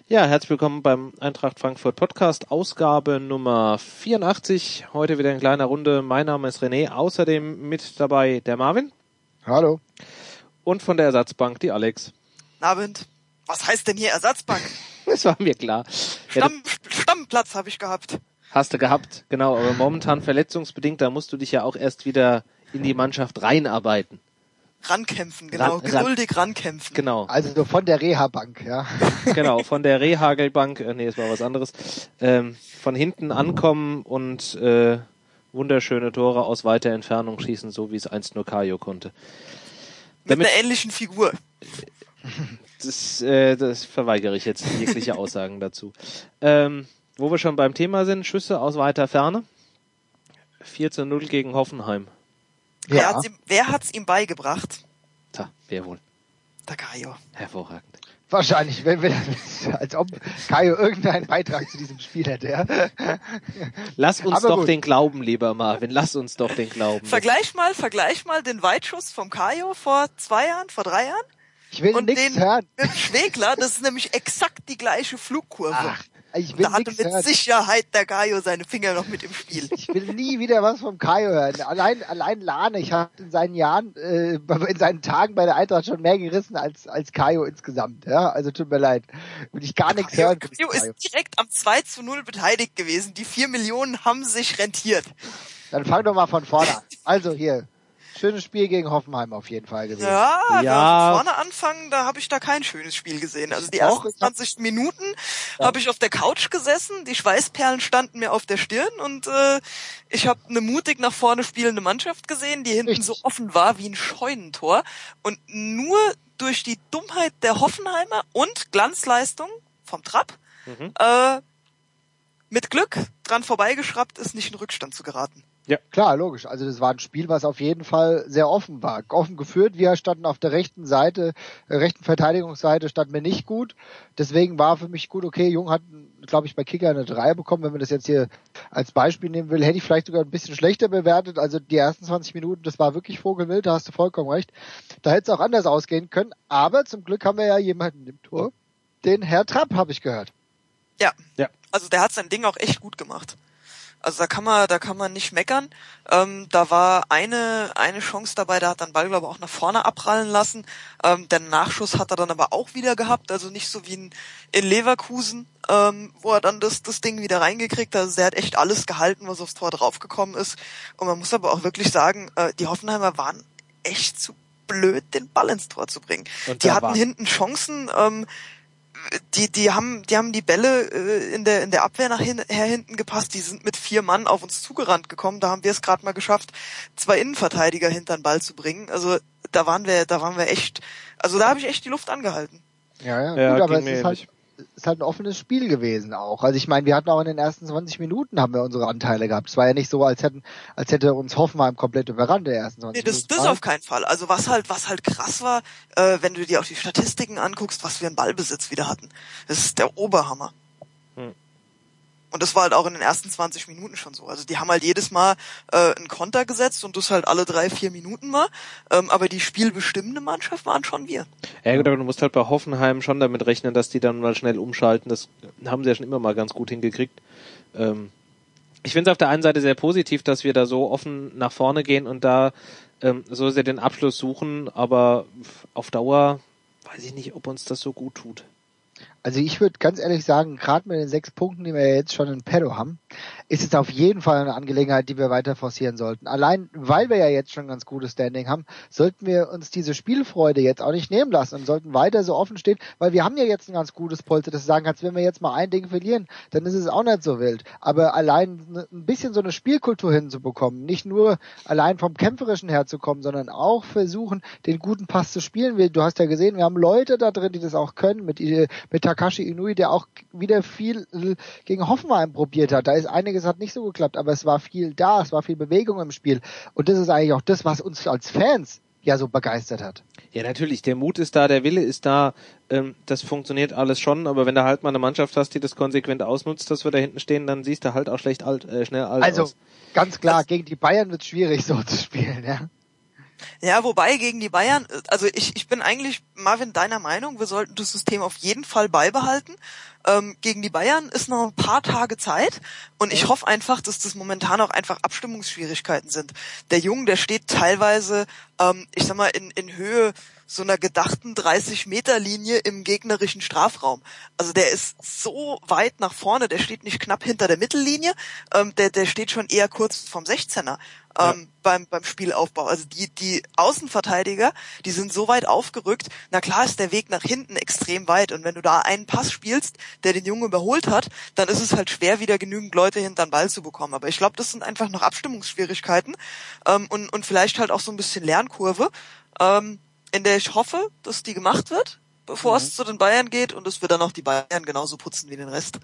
Ja, herzlich willkommen beim Eintracht Frankfurt Podcast, Ausgabe Nummer 84. Heute wieder in kleiner Runde. Mein Name ist René, außerdem mit dabei der Marvin. Hallo. Und von der Ersatzbank die Alex. Guten Abend. Was heißt denn hier Ersatzbank? Das war mir klar. Stammplatz habe ich gehabt. Hast du gehabt, genau, aber momentan verletzungsbedingt, da musst du dich ja auch erst wieder in die Mannschaft reinarbeiten. Rankämpfen, genau, geduldig rankämpfen. Genau. Also von der Reha-Bank, ja. Genau, von der Rehagelbank, es war was anderes, von hinten ankommen und wunderschöne Tore aus weiter Entfernung schießen, so wie es einst nur Kajo konnte. Mit einer ähnlichen Figur. Das verweigere ich jetzt, jegliche Aussagen dazu. Wo wir schon beim Thema sind, Schüsse aus weiter Ferne. 4:0 gegen Hoffenheim. Ja. Wer hat's ihm beigebracht? Tja, wer wohl? Der Kajo. Hervorragend. Wahrscheinlich, als ob Kajo irgendeinen Beitrag zu diesem Spiel hätte, ja. Lass uns doch den Glauben, lieber Marvin, lass uns doch den Glauben. Vergleich mal den Weitschuss vom Kajo vor 3 Jahren. Ich will nichts hören. Mit Schwegler, das ist nämlich exakt die gleiche Flugkurve. Ach, ich will da hatte nichts mit hören. Sicherheit der Kajo seine Finger noch mit im Spiel. Ich will nie wieder was vom Kajo hören. Allein Lanich hat in seinen Tagen bei der Eintracht schon mehr gerissen als Kajo insgesamt. Ja, also tut mir leid. Will ich gar nichts hören. Kajo ist direkt am 2:0 beteiligt gewesen. Die 4 Millionen haben sich rentiert. Dann fang doch mal von vorne an. Also hier. Schönes Spiel gegen Hoffenheim auf jeden Fall gewesen. Ja, wenn wir von vorne anfangen, da habe ich da kein schönes Spiel gesehen. Also die ersten 20 Minuten habe ich auf der Couch gesessen, die Schweißperlen standen mir auf der Stirn und ich habe eine mutig nach vorne spielende Mannschaft gesehen, die hinten so offen war wie ein Scheunentor. Und nur durch die Dummheit der Hoffenheimer und Glanzleistung vom Trapp mit Glück dran vorbeigeschrappt ist, nicht in Rückstand zu geraten. Ja, klar, logisch. Also das war ein Spiel, was auf jeden Fall sehr offen war. Offen geführt. Wir standen auf der rechten Seite, rechten Verteidigungsseite standen wir nicht gut. Deswegen war für mich gut, okay, Jung hat, glaube ich, bei Kicker eine 3 bekommen. Wenn man das jetzt hier als Beispiel nehmen will, hätte ich vielleicht sogar ein bisschen schlechter bewertet. Also die ersten 20 Minuten, das war wirklich vogelwild, da hast du vollkommen recht. Da hätte es auch anders ausgehen können. Aber zum Glück haben wir ja jemanden im Tor, den Herr Trapp, habe ich gehört. Ja. Also der hat sein Ding auch echt gut gemacht. Also da kann man nicht meckern. Da war eine Chance dabei, da hat dann Ball, glaube ich, auch nach vorne abprallen lassen. Der Nachschuss hat er dann aber auch wieder gehabt, also nicht so wie in Leverkusen, wo er dann das Ding wieder reingekriegt hat. Also der hat echt alles gehalten, was aufs Tor draufgekommen ist. Und man muss aber auch wirklich sagen, die Hoffenheimer waren echt zu blöd, den Ball ins Tor zu bringen. Die hatten hinten Chancen, die haben die Bälle in der Abwehr hinten gepasst, die sind mit 4 Mann auf uns zugerannt gekommen, da haben wir es gerade mal geschafft, 2 Innenverteidiger hinter den Ball zu bringen, also da waren wir echt, also da habe ich echt die Luft angehalten. Ja, gut, aber es ist halt ein offenes Spiel gewesen auch. Also ich meine, wir hatten auch in den ersten 20 Minuten haben wir unsere Anteile gehabt. Es war ja nicht so, als hätte uns Hoffenheim komplett überrannt der ersten 20 Minuten. Nee, das auf keinen Fall. Also was halt krass war, wenn du dir auch die Statistiken anguckst, was wir einen Ballbesitz wieder hatten. Das ist der Oberhammer. Und das war halt auch in den ersten 20 Minuten schon so. Also die haben halt jedes Mal einen Konter gesetzt und das halt alle 3-4 Minuten mal. Aber die spielbestimmende Mannschaft waren schon wir. Ja gut, aber du musst halt bei Hoffenheim schon damit rechnen, dass die dann mal schnell umschalten. Das haben sie ja schon immer mal ganz gut hingekriegt. Ich finde es auf der einen Seite sehr positiv, dass wir da so offen nach vorne gehen und da so sehr den Abschluss suchen. Aber auf Dauer weiß ich nicht, ob uns das so gut tut. Also ich würde ganz ehrlich sagen, gerade mit den 6 Punkten, die wir jetzt schon in petto haben, ist es auf jeden Fall eine Angelegenheit, die wir weiter forcieren sollten. Allein, weil wir ja jetzt schon ganz gutes Standing haben, sollten wir uns diese Spielfreude jetzt auch nicht nehmen lassen und sollten weiter so offen stehen, weil wir haben ja jetzt ein ganz gutes Polster, dass du sagen kannst, wenn wir jetzt mal ein Ding verlieren, dann ist es auch nicht so wild. Aber allein ein bisschen so eine Spielkultur hinzubekommen, nicht nur allein vom Kämpferischen herzukommen, sondern auch versuchen, den guten Pass zu spielen. Du hast ja gesehen, wir haben Leute da drin, die das auch können, mit Takashi Inui, der auch wieder viel gegen Hoffenheim probiert hat. Da ist einiges hat nicht so geklappt, aber es war viel da, es war viel Bewegung im Spiel. Und das ist eigentlich auch das, was uns als Fans ja so begeistert hat. Ja, natürlich, der Mut ist da, der Wille ist da, das funktioniert alles schon, aber wenn du halt mal eine Mannschaft hast, die das konsequent ausnutzt, dass wir da hinten stehen, dann siehst du halt auch schnell alt also, aus. Ganz klar, gegen die Bayern wird es schwierig, so zu spielen, ja. Ja, wobei gegen die Bayern, also ich bin eigentlich, Marvin, deiner Meinung, wir sollten das System auf jeden Fall beibehalten. Gegen die Bayern ist noch ein paar Tage Zeit und ich hoffe einfach, dass das momentan auch einfach Abstimmungsschwierigkeiten sind. Der Junge, der steht teilweise, ich sag mal, in Höhe so einer gedachten 30-Meter-Linie im gegnerischen Strafraum. Also der ist so weit nach vorne, der steht nicht knapp hinter der Mittellinie, der steht schon eher kurz vom 16er. Beim Spielaufbau. Also die Außenverteidiger, die sind so weit aufgerückt, na klar ist der Weg nach hinten extrem weit und wenn du da einen Pass spielst, der den Jungen überholt hat, dann ist es halt schwer, wieder genügend Leute hinter den Ball zu bekommen. Aber ich glaube, das sind einfach noch Abstimmungsschwierigkeiten und vielleicht halt auch so ein bisschen Lernkurve, in der ich hoffe, dass die gemacht wird, bevor es zu den Bayern geht und dass wir dann auch die Bayern genauso putzen wie den Rest.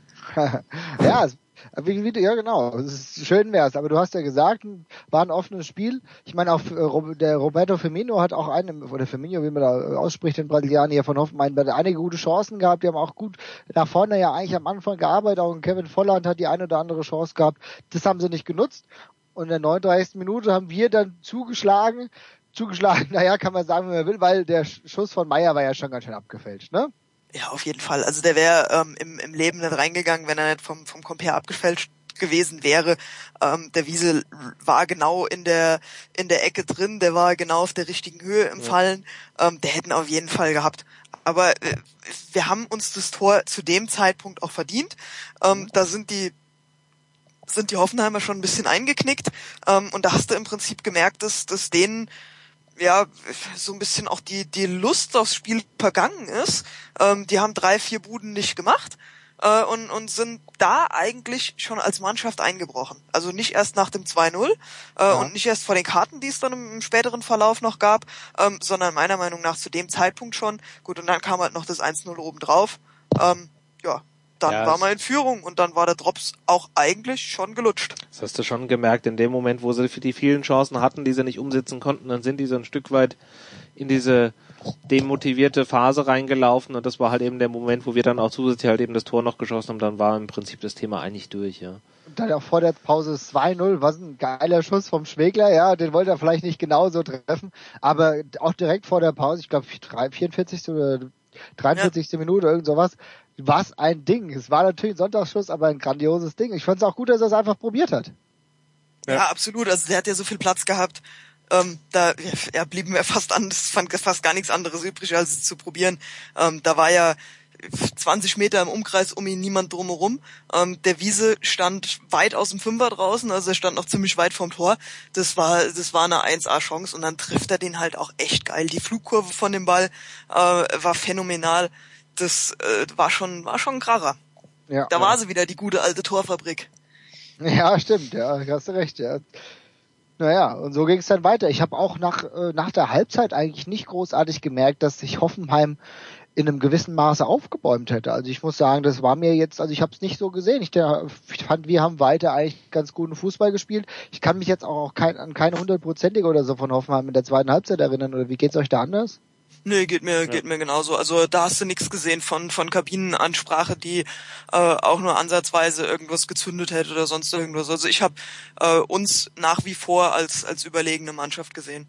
Ja, ja, genau. Schön wär's. Aber du hast ja gesagt, war ein offenes Spiel. Ich meine, auch der Roberto Firmino hat auch oder Firmino, wie man da ausspricht, den Brasilianer von Hoffenheim, hat einige gute Chancen gehabt. Die haben auch gut nach vorne ja eigentlich am Anfang gearbeitet. Auch Kevin Volland hat die eine oder andere Chance gehabt. Das haben sie nicht genutzt. Und in der 39. Minute haben wir dann zugeschlagen, naja, kann man sagen, wie man will, weil der Schuss von Meier war ja schon ganz schön abgefälscht, ne? Ja, auf jeden Fall. Also der wäre im Leben nicht reingegangen, wenn er nicht vom Compare abgefälscht gewesen wäre. Der Wiese war genau in der Ecke drin, der war genau auf der richtigen Höhe im Fallen. Der hätten auf jeden Fall gehabt. Aber wir haben uns das Tor zu dem Zeitpunkt auch verdient. Da sind die Hoffenheimer schon ein bisschen eingeknickt. Und da hast du im Prinzip gemerkt, dass denen ja so ein bisschen auch die Lust aufs Spiel vergangen ist. Die haben 3-4 Buden nicht gemacht und sind da eigentlich schon als Mannschaft eingebrochen. Also nicht erst nach dem 2-0 und nicht erst vor den Karten, die es dann im späteren Verlauf noch gab, sondern meiner Meinung nach zu dem Zeitpunkt schon. Gut, und dann kam halt noch das 1-0 obendrauf. Dann war man in Führung und dann war der Drops auch eigentlich schon gelutscht. Das hast du schon gemerkt, in dem Moment, wo sie die vielen Chancen hatten, die sie nicht umsetzen konnten, dann sind die so ein Stück weit in diese demotivierte Phase reingelaufen und das war halt eben der Moment, wo wir dann auch zusätzlich halt eben das Tor noch geschossen haben, dann war im Prinzip das Thema eigentlich durch, ja. Und dann auch vor der Pause 2-0, was ein geiler Schuss vom Schwegler, ja, den wollte er vielleicht nicht genauso treffen, aber auch direkt vor der Pause, ich glaube 44. oder 43. Minute, irgend sowas. Was ein Ding. Es war natürlich ein Sonntagsschuss, aber ein grandioses Ding. Ich fand es auch gut, dass er es einfach probiert hat. Ja, absolut. Also der hat ja so viel Platz gehabt. Da blieben wir fast gar nichts anderes übrig, als es zu probieren. Da war ja 20 Meter im Umkreis um ihn niemand drumherum. Der Wiese stand weit aus dem Fünfer draußen, also er stand noch ziemlich weit vom Tor. Das war eine 1A-Chance und dann trifft er den halt auch echt geil. Die Flugkurve von dem Ball war phänomenal. Das war schon ein Kracher. Ja, da war sie wieder, die gute alte Torfabrik. Ja, stimmt, ja, hast du recht, ja. Naja, und so ging es dann weiter. Ich habe auch nach der Halbzeit eigentlich nicht großartig gemerkt, dass sich Hoffenheim in einem gewissen Maße aufgebäumt hätte. Also ich muss sagen, das war mir jetzt, also ich habe es nicht so gesehen. Ich fand, wir haben weiter eigentlich ganz guten Fußball gespielt. Ich kann mich jetzt auch an keine 100%ige oder so von Hoffenheim in der zweiten Halbzeit erinnern. Oder wie geht's euch da anders? Nee, geht mir genauso. Also da hast du nichts gesehen von Kabinenansprache, die auch nur ansatzweise irgendwas gezündet hätte oder sonst irgendwas. Also ich habe uns nach wie vor als überlegene Mannschaft gesehen.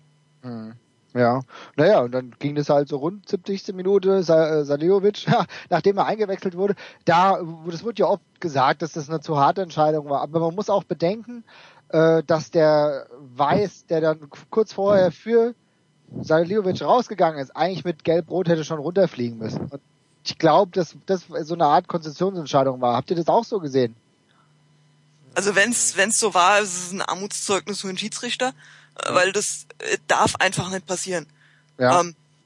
Ja, naja, und dann ging das halt so rund 70. Minute, Saliovic, nachdem er eingewechselt wurde, das wurde ja oft gesagt, dass das eine zu harte Entscheidung war, aber man muss auch bedenken, dass der Weiß, der dann kurz vorher für Saliovic rausgegangen ist, eigentlich mit Gelb-Rot hätte schon runterfliegen müssen. Und ich glaube, dass das so eine Art Konzessionsentscheidung war. Habt ihr das auch so gesehen? Also wenn's so war, ist es ein Armutszeugnis für den Schiedsrichter, weil das darf einfach nicht passieren. Ja.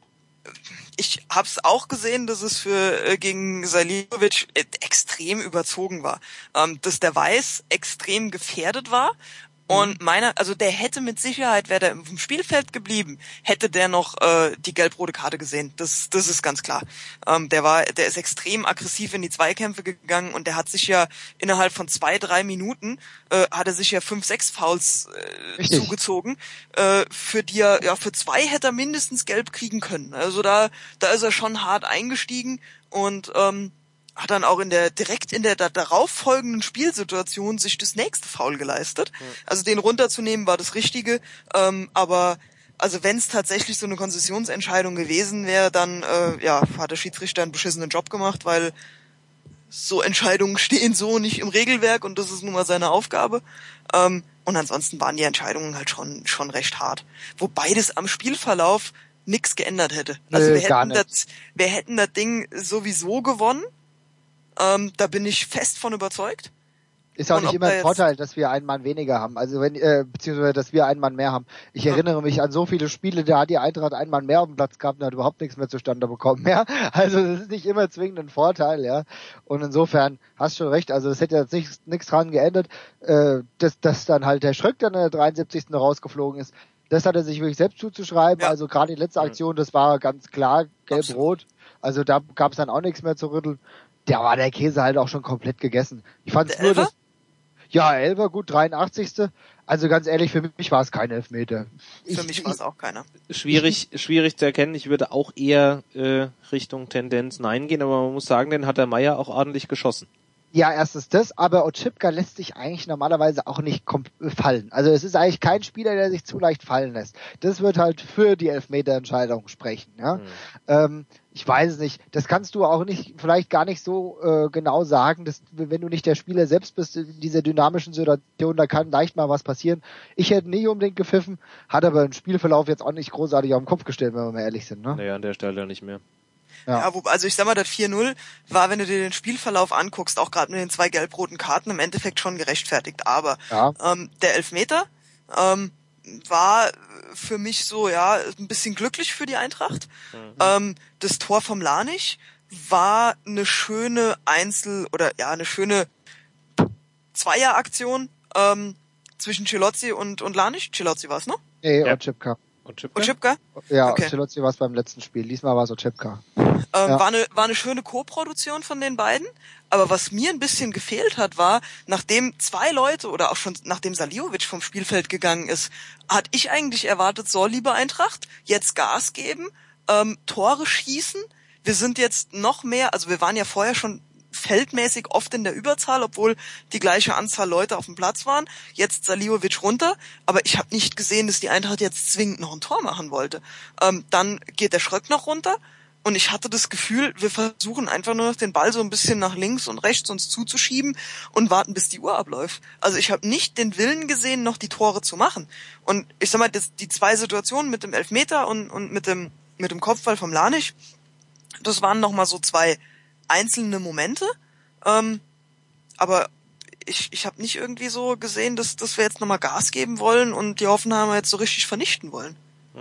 Ich hab's auch gesehen, dass es gegen Saliovic extrem überzogen war. Dass der Weiß extrem gefährdet war. Und also der hätte mit Sicherheit, wäre der im Spielfeld geblieben, hätte der noch die gelb-rote Karte gesehen. Das ist ganz klar. Der ist extrem aggressiv in die Zweikämpfe gegangen und der hat sich ja innerhalb von 2-3 Minuten hat er sich ja 5-6 Fouls zugezogen, für die für 2 hätte er mindestens gelb kriegen können. Also da ist er schon hart eingestiegen und hat dann auch direkt in der darauf folgenden Spielsituation sich das nächste Foul geleistet. Also den runterzunehmen war das Richtige, aber also wenn es tatsächlich so eine Konzessionsentscheidung gewesen wäre, dann hat der Schiedsrichter einen beschissenen Job gemacht, weil so Entscheidungen stehen so nicht im Regelwerk und das ist nun mal seine Aufgabe. Und ansonsten waren die Entscheidungen halt schon recht hart. Wobei das am Spielverlauf nichts geändert hätte. Also wir hätten das Ding sowieso gewonnen. Da bin ich fest von überzeugt. Ist auch nicht immer ein Vorteil, dass wir einen Mann weniger haben. Also beziehungsweise, dass wir einen Mann mehr haben. Ich erinnere mich an so viele Spiele, da hat die Eintracht einen Mann mehr auf dem Platz gehabt und hat überhaupt nichts mehr zustande bekommen. Ja? Also, das ist nicht immer zwingend ein Vorteil, ja. Und insofern, hast schon recht, also, es hätte jetzt nichts dran geändert, dass dann halt der Schröck dann in der 73. rausgeflogen ist. Das hat er sich wirklich selbst zuzuschreiben. Ja. Also, gerade die letzte Aktion, das war ganz klar gelb-rot. Also, da gab es dann auch nichts mehr zu rütteln. Da war der Käse halt auch schon komplett gegessen. Ich fand es nur, dass ja, Elfer, gut, 83. Also ganz ehrlich, für mich war es kein Elfmeter. Für mich war es auch keiner. Schwierig zu erkennen. Ich würde auch eher Richtung Tendenz Nein gehen, aber man muss sagen, den hat der Meier auch ordentlich geschossen. Ja, erstens das, aber Oczipka lässt sich eigentlich normalerweise auch nicht fallen. Also es ist eigentlich kein Spieler, der sich zu leicht fallen lässt. Das wird halt für die Elfmeterentscheidung sprechen. Ja? Ich weiß es nicht. Das kannst du auch nicht, vielleicht gar nicht so genau sagen, dass, wenn du nicht der Spieler selbst bist in dieser dynamischen Situation, da kann leicht mal was passieren. Ich hätte nie unbedingt gepfiffen, hat aber im Spielverlauf jetzt auch nicht großartig auf den Kopf gestellt, wenn wir mal ehrlich sind. Ne? Naja, an der Stelle nicht mehr. Ja, also ich sag mal, das 4-0 war, wenn du dir den Spielverlauf anguckst, auch gerade mit den 2 gelb-roten Karten, im Endeffekt schon gerechtfertigt. Aber der Elfmeter war für mich so, ein bisschen glücklich für die Eintracht. Das Tor vom Lanich war eine schöne eine schöne Zweieraktion zwischen Celozzi und Lanich. Celozzi war's, ne? Nee, Oczipka. Oczipka? Ja, okay. Celozzi war es beim letzten Spiel. Diesmal war es Oczipka. War eine schöne Co-Produktion von den beiden. Aber was mir ein bisschen gefehlt hat, war, nachdem 2 Leute oder auch schon nachdem Saliovic vom Spielfeld gegangen ist, hatte ich eigentlich erwartet, so, liebe Eintracht, jetzt Gas geben, Tore schießen. Wir sind jetzt noch mehr, also wir waren ja vorher schon feldmäßig oft in der Überzahl, obwohl die gleiche Anzahl Leute auf dem Platz waren. Jetzt Saliovic runter, aber ich habe nicht gesehen, dass die Eintracht jetzt zwingend noch ein Tor machen wollte. Dann geht der Schröck noch runter und ich hatte das Gefühl, wir versuchen einfach nur noch den Ball so ein bisschen nach links und rechts uns zuzuschieben und warten, bis die Uhr abläuft. Also ich habe nicht den Willen gesehen, noch die Tore zu machen. Und ich sag mal, die 2 Situationen mit dem Elfmeter und mit dem Kopfball vom Lanich, das waren nochmal so 2 einzelne Momente, aber ich habe nicht irgendwie so gesehen, dass wir jetzt nochmal Gas geben wollen und die Hoffenheimer jetzt so richtig vernichten wollen.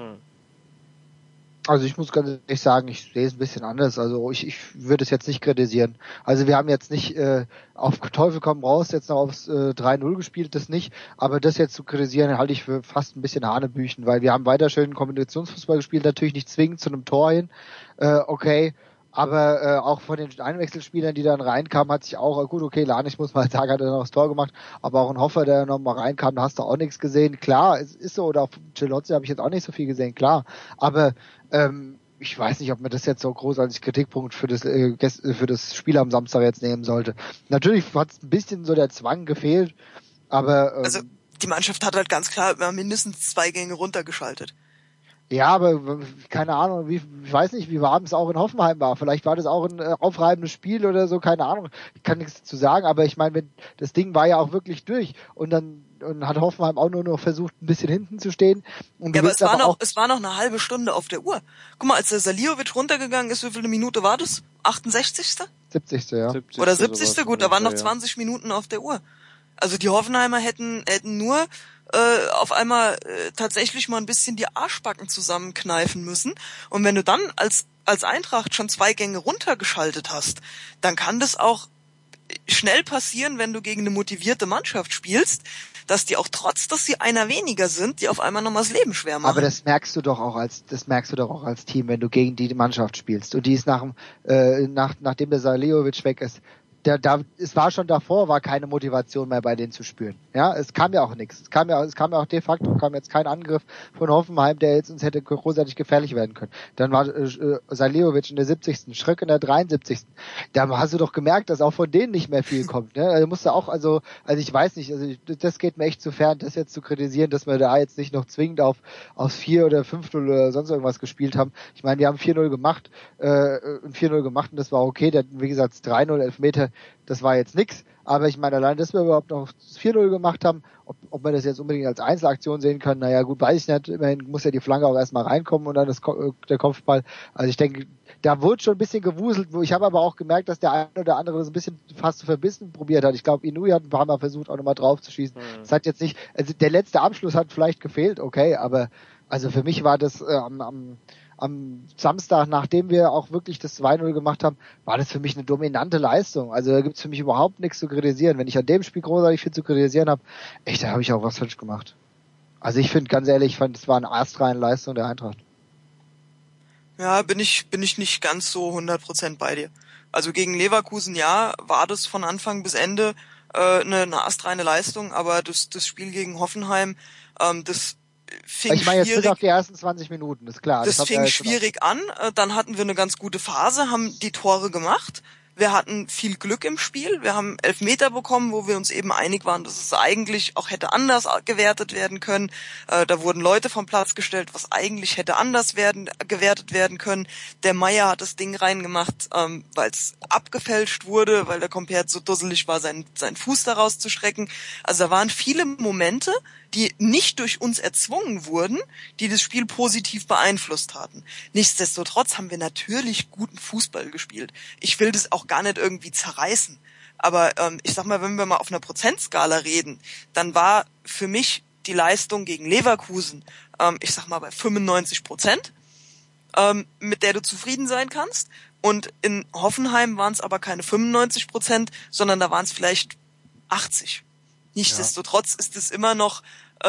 Also ich muss ganz ehrlich sagen, ich sehe es ein bisschen anders. Also ich würde es jetzt nicht kritisieren. Also wir haben jetzt nicht auf Teufel komm raus jetzt noch aufs 3-0 gespielt, das nicht. Aber das jetzt zu kritisieren, halte ich für fast ein bisschen Hanebüchen, weil wir haben weiter schön Kombinationsfußball gespielt, natürlich nicht zwingend zu einem Tor hin. Okay. Aber auch von den Einwechselspielern, die dann reinkamen, hat sich auch, gut, okay, Lanich muss man sagen, hat er noch das Tor gemacht, aber auch ein Hoffer, der noch mal reinkam, da hast du auch nichts gesehen. Klar, es ist so, oder auf Celozzi habe ich jetzt auch nicht so viel gesehen, klar. Aber ich weiß nicht, ob man das jetzt so groß als Kritikpunkt für das Spiel am Samstag jetzt nehmen sollte. Natürlich hat es ein bisschen so der Zwang gefehlt, aber also die Mannschaft hat halt ganz klar mindestens 2 Gänge runtergeschaltet. Ja, aber keine Ahnung, ich weiß nicht, wie warm es auch in Hoffenheim war. Vielleicht war das auch ein aufreibendes Spiel oder so, keine Ahnung. Ich kann nichts dazu sagen, aber ich meine, das Ding war ja auch wirklich durch und dann hat Hoffenheim auch nur noch versucht, ein bisschen hinten zu stehen. Und ja, aber es war noch eine halbe Stunde auf der Uhr. Guck mal, als der Saliovic runtergegangen ist, wie viele Minute war das? 68.? 70. Ja. 70. Oder 70. Gut, da waren noch 20 Minuten auf der Uhr. Also die Hoffenheimer hätten nur auf einmal tatsächlich mal ein bisschen die Arschbacken zusammenkneifen müssen. Und wenn du dann als Eintracht schon 2 Gänge runtergeschaltet hast, dann kann das auch schnell passieren, wenn du gegen eine motivierte Mannschaft spielst, dass die auch trotz, dass sie einer weniger sind, die auf einmal nochmal das Leben schwer machen. Aber das merkst du doch auch als Team, wenn du gegen die Mannschaft spielst. Und die ist nachdem der Saliovic weg ist, es war schon davor, war keine Motivation mehr bei denen zu spüren. Ja, es kam ja auch nichts. Es kam ja auch de facto jetzt kein Angriff von Hoffenheim, der jetzt uns hätte großartig gefährlich werden können. Dann war Saliovic in der 70. Schröck in der 73. Da hast du doch gemerkt, dass auch von denen nicht mehr viel kommt. Ne? Also musste auch, also ich weiß nicht, das geht mir echt zu fern, das jetzt zu kritisieren, dass wir da jetzt nicht noch zwingend aus 4 oder 5-0 oder sonst irgendwas gespielt haben. Ich meine, wir haben 4-0 gemacht, und das war okay. Wie gesagt, 3-0 Elfmeter, das war jetzt nix, aber ich meine, allein, dass wir überhaupt noch 4-0 gemacht haben, ob man das jetzt unbedingt als Einzelaktion sehen kann, naja gut, weiß ich nicht, immerhin muss ja die Flanke auch erstmal reinkommen und dann der Kopfball, also ich denke, da wurde schon ein bisschen gewuselt, ich habe aber auch gemerkt, dass der eine oder andere das ein bisschen fast zu verbissen probiert hat. Ich glaube, Inouye hat ein paar Mal versucht, auch nochmal drauf zu schießen. Das hat jetzt nicht, also der letzte Abschluss hat vielleicht gefehlt, okay, aber also für mich war das am Samstag, nachdem wir auch wirklich das 2-0 gemacht haben, war das für mich eine dominante Leistung. Also da gibt's für mich überhaupt nichts zu kritisieren. Wenn ich an dem Spiel großartig viel zu kritisieren habe, echt, da habe ich auch was falsch gemacht. Also ich finde, ganz ehrlich, es war eine astreine Leistung der Eintracht. Ja, bin ich nicht ganz so 100% bei dir. Also gegen Leverkusen, ja, war das von Anfang bis Ende eine astreine Leistung, aber das Spiel gegen Hoffenheim, das fing ich meine, jetzt schwierig. sind auch die ersten 20 Minuten, ist klar. Das fing schwierig an, dann hatten wir eine ganz gute Phase, haben die Tore gemacht. Wir hatten viel Glück im Spiel. Wir haben Elfmeter bekommen, wo wir uns eben einig waren, dass es eigentlich auch hätte anders gewertet werden können. Da wurden Leute vom Platz gestellt, was eigentlich hätte anders gewertet werden können. Der Meier hat das Ding reingemacht, weil es abgefälscht wurde, weil der Compère so dusselig war, seinen Fuß daraus zu strecken. Also da waren viele Momente, die nicht durch uns erzwungen wurden, die das Spiel positiv beeinflusst hatten. Nichtsdestotrotz haben wir natürlich guten Fußball gespielt. Ich will das auch gar nicht irgendwie zerreißen. Aber ich sag mal, wenn wir mal auf einer Prozentskala reden, dann war für mich die Leistung gegen Leverkusen, ich sag mal bei 95%, mit der du zufrieden sein kannst. Und in Hoffenheim waren es aber keine 95%, sondern da waren es vielleicht 80%. Nichtsdestotrotz ist es immer noch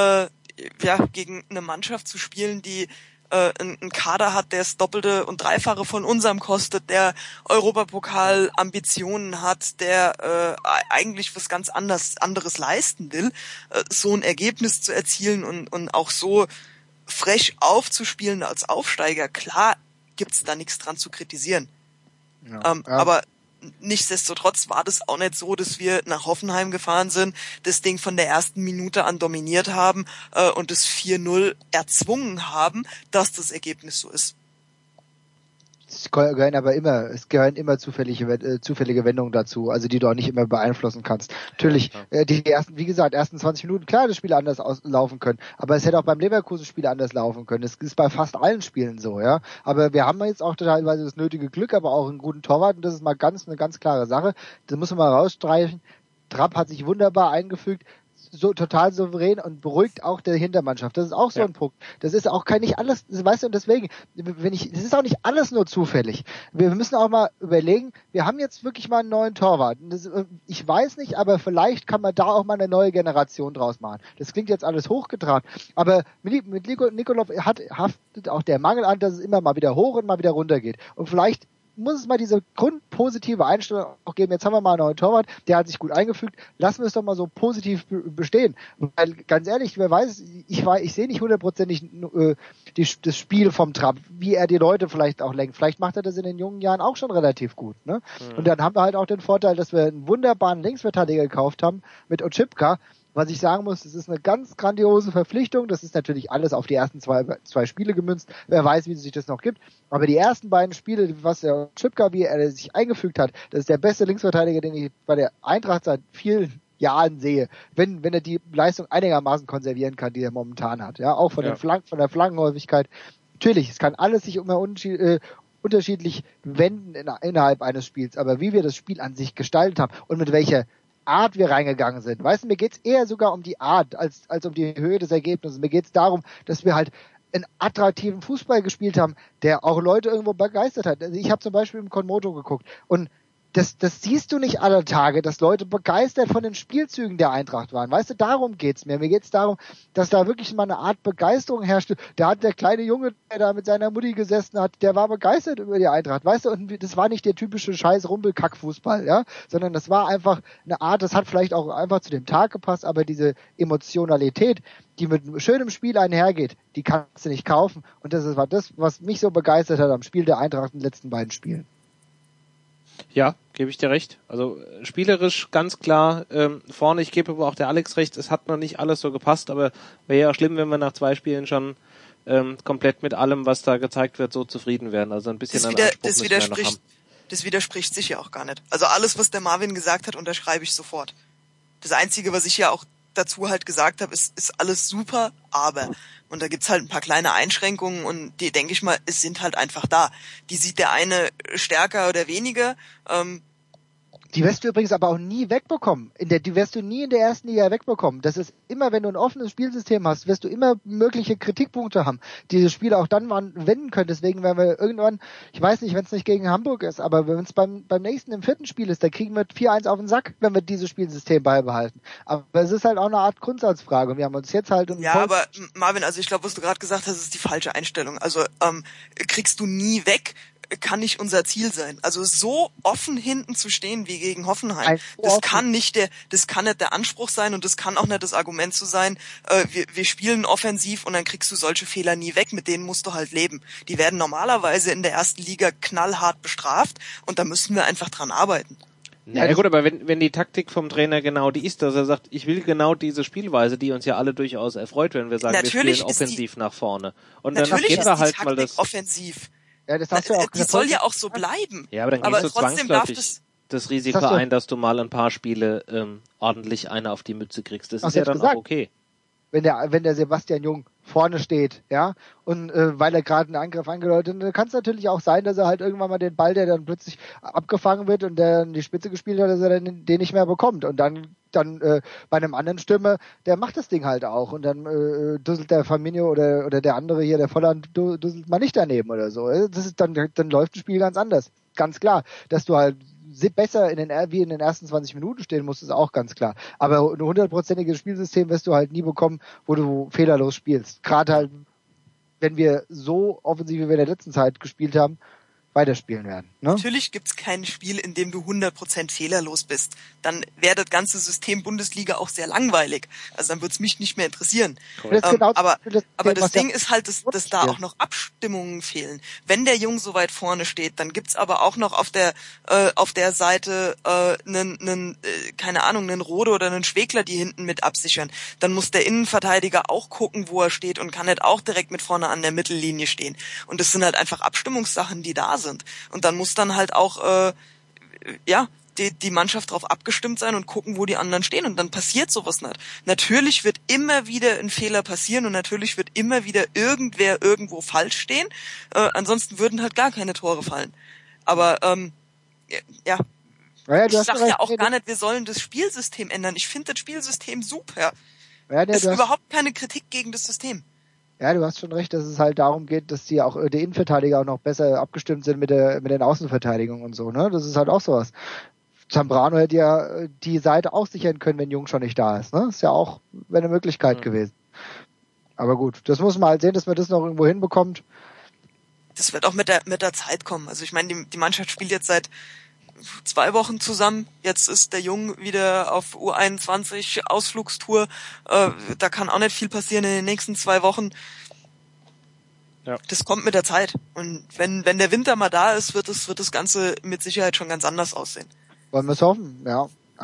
gegen eine Mannschaft zu spielen, die einen Kader hat, der das Doppelte und Dreifache von unserem kostet, der Europapokal-Ambitionen hat, der eigentlich was ganz anderes leisten will, so ein Ergebnis zu erzielen und auch so frech aufzuspielen als Aufsteiger. Klar gibt's da nichts dran zu kritisieren. Aber nichtsdestotrotz war das auch nicht so, dass wir nach Hoffenheim gefahren sind, das Ding von der ersten Minute an dominiert haben und das 4-0 erzwungen haben, dass das Ergebnis so ist. Es gehören immer zufällige Wendungen dazu, also die du auch nicht immer beeinflussen kannst. Natürlich, die ersten 20 Minuten, klar, das Spiel anders laufen können, aber es hätte auch beim Leverkusen-Spiel anders laufen können. Das ist bei fast allen Spielen so, ja. Aber wir haben jetzt auch teilweise das nötige Glück, aber auch einen guten Torwart und das ist mal eine ganz klare Sache. Das muss man mal rausstreichen. Trapp hat sich wunderbar eingefügt, so total souverän und beruhigt auch der Hintermannschaft. Das ist auch so ein Punkt. Das ist auch nicht alles, weißt du, und deswegen, das ist auch nicht alles nur zufällig. Wir müssen auch mal überlegen, wir haben jetzt wirklich mal einen neuen Torwart. Ich weiß nicht, aber vielleicht kann man da auch mal eine neue Generation draus machen. Das klingt jetzt alles hochgetragen, aber mit Nikolov haftet auch der Mangel an, dass es immer mal wieder hoch und mal wieder runter geht. Und vielleicht muss es mal diese grundpositive Einstellung auch geben. Jetzt haben wir mal einen neuen Torwart, der hat sich gut eingefügt. Lassen wir es doch mal so positiv bestehen. Weil, ganz ehrlich, wer weiß, ich sehe nicht hundertprozentig das Spiel vom Trapp, wie er die Leute vielleicht auch lenkt. Vielleicht macht er das in den jungen Jahren auch schon relativ gut. Ne? Und dann haben wir halt auch den Vorteil, dass wir einen wunderbaren Linksverteidiger gekauft haben mit Oczipka. Was ich sagen muss, das ist eine ganz grandiose Verpflichtung. Das ist natürlich alles auf die ersten zwei Spiele gemünzt. Wer weiß, wie sich das noch gibt. Aber die ersten beiden Spiele, was der Schipka, wie er sich eingefügt hat, das ist der beste Linksverteidiger, den ich bei der Eintracht seit vielen Jahren sehe. Wenn er die Leistung einigermaßen konservieren kann, die er momentan hat. Ja, auch von der Flankenhäufigkeit. Natürlich, es kann alles sich immer unterschiedlich wenden innerhalb eines Spiels. Aber wie wir das Spiel an sich gestaltet haben und mit welcher Art wir reingegangen sind. Weißt du, mir geht's eher sogar um die Art als um die Höhe des Ergebnisses. Mir geht's darum, dass wir halt einen attraktiven Fußball gespielt haben, der auch Leute irgendwo begeistert hat. Also ich habe zum Beispiel im Konmoto geguckt und das siehst du nicht alle Tage, dass Leute begeistert von den Spielzügen der Eintracht waren. Weißt du, darum geht's mir. Mir geht's darum, dass da wirklich mal eine Art Begeisterung herrschte. Der kleine Junge, der da mit seiner Mutti gesessen hat, der war begeistert über die Eintracht. Weißt du, und das war nicht der typische scheiß Rumpelkack-Fußball, ja, sondern das war einfach eine Art, das hat vielleicht auch einfach zu dem Tag gepasst, aber diese Emotionalität, die mit schönem Spiel einhergeht, die kannst du nicht kaufen. Und das war das, was mich so begeistert hat am Spiel der Eintracht in den letzten beiden Spielen. Ja, gebe ich dir recht. Also spielerisch ganz klar vorne. Ich gebe aber auch der Alex recht, es hat noch nicht alles so gepasst, aber wäre ja auch schlimm, wenn wir nach 2 Spielen schon komplett mit allem, was da gezeigt wird, so zufrieden wären. Also ein bisschen an Anspruch müssen wir noch haben. Das widerspricht sich ja auch gar nicht. Also alles, was der Marvin gesagt hat, unterschreibe ich sofort. Das Einzige, was ich ja auch dazu halt gesagt habe, ist alles super, aber. Und da gibt's halt ein paar kleine Einschränkungen und die, denke ich mal, es sind halt einfach da. Die sieht der eine stärker oder weniger. Die wirst du übrigens aber auch nie wegbekommen. Die wirst du nie in der ersten Liga wegbekommen. Das ist immer, wenn du ein offenes Spielsystem hast, wirst du immer mögliche Kritikpunkte haben, die diese Spiele auch dann wenden können. Deswegen werden wir irgendwann, ich weiß nicht, wenn es nicht gegen Hamburg ist, aber wenn es beim nächsten im 4. Spiel ist, dann kriegen wir 4-1 auf den Sack, wenn wir dieses Spielsystem beibehalten. Aber es ist halt auch eine Art Grundsatzfrage. Und wir haben uns jetzt halt... Ja, aber Marvin, also ich glaube, was du gerade gesagt hast, ist die falsche Einstellung. Also kriegst du nie weg, kann nicht unser Ziel sein. Also so offen hinten zu stehen wie gegen Hoffenheim, das kann nicht der Anspruch sein und das kann auch nicht das Argument zu sein, wir spielen offensiv und dann kriegst du solche Fehler nie weg, mit denen musst du halt leben. Die werden normalerweise in der ersten Liga knallhart bestraft und da müssen wir einfach dran arbeiten. Ja gut, aber wenn die Taktik vom Trainer genau die ist, dass er sagt, ich will genau diese Spielweise, die uns ja alle durchaus erfreut, wenn wir sagen, natürlich wir spielen offensiv nach vorne. Und dann gehen wir halt mal das offensiv. Ja, das hast du auch die soll ja auch so bleiben. Ja, aber dann gehst du zwangsläufig das Risiko ein, dass du mal ein paar Spiele ordentlich eine auf die Mütze kriegst. Das ist ja dann auch okay. Wenn der Sebastian Jung vorne steht, ja, und weil er gerade einen Angriff angedeutet hat, kann es natürlich auch sein, dass er halt irgendwann mal den Ball, der dann plötzlich abgefangen wird und der in die Spitze gespielt hat, dass er dann den nicht mehr bekommt. Und dann bei einem anderen Stürmer, der macht das Ding halt auch und dann dusselt der Firmino oder der andere hier, der Volland, dusselt mal nicht daneben oder so. Das ist dann läuft das Spiel ganz anders. Ganz klar, dass du halt besser wie in den ersten 20 Minuten stehen musst, ist auch ganz klar. Aber ein 100%iges Spielsystem wirst du halt nie bekommen, wo du fehlerlos spielst. Gerade halt, wenn wir so offensiv, wie wir in der letzten Zeit gespielt haben, weiterspielen werden. Ne? Natürlich gibt's kein Spiel, in dem du 100% fehlerlos bist. Dann wäre das ganze System Bundesliga auch sehr langweilig. Also dann wird's mich nicht mehr interessieren. Aber das Ding ist halt, dass da auch noch Abstimmungen fehlen. Wenn der Jung so weit vorne steht, dann gibt's aber auch noch auf der Seite keine Ahnung, einen Rode oder einen Schwegler, die hinten mit absichern. Dann muss der Innenverteidiger auch gucken, wo er steht und kann nicht auch direkt mit vorne an der Mittellinie stehen. Und das sind halt einfach Abstimmungssachen, die da sind. Und dann muss dann halt auch die Mannschaft darauf abgestimmt sein und gucken, wo die anderen stehen. Und dann passiert sowas nicht. Natürlich wird immer wieder ein Fehler passieren und natürlich wird immer wieder irgendwer irgendwo falsch stehen. Ansonsten würden halt gar keine Tore fallen. Aber ich sag ja auch gar nicht, wir sollen das Spielsystem ändern. Ich finde das Spielsystem super. Es ist überhaupt keine Kritik gegen das System. Ja, du hast schon recht, dass es halt darum geht, dass die Innenverteidiger auch noch besser abgestimmt sind mit den Außenverteidigungen und so, ne? Das ist halt auch sowas. Zambrano hätte ja die Seite auch sichern können, wenn Jung schon nicht da ist, ne? Ist ja auch eine Möglichkeit gewesen. Aber gut, das muss man halt sehen, dass man das noch irgendwo hinbekommt. Das wird auch mit der Zeit kommen. Also ich meine, die Mannschaft spielt jetzt seit 2 Wochen zusammen. Jetzt ist der Jung wieder auf U21 Ausflugstour. Da kann auch nicht viel passieren in den nächsten 2 Wochen. Ja. Das kommt mit der Zeit. Und wenn der Winter mal da ist, wird das Ganze mit Sicherheit schon ganz anders aussehen. Wollen wir es hoffen, ja.